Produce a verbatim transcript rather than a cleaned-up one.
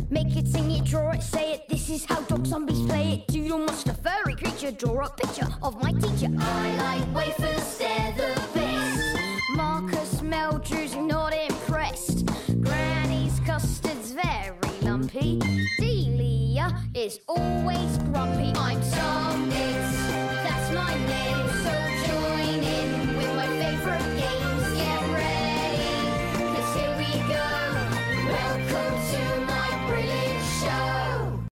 Make it, sing it, draw it, say it. This is how dog zombies play it. Doodle monster, furry creature. Draw a picture of my teacher. I like wafers, they're the best. Marcus Meldrew's not impressed. Granny's custard's very lumpy. Delia is always grumpy. I'm Tom Nitz, that's my name. So join in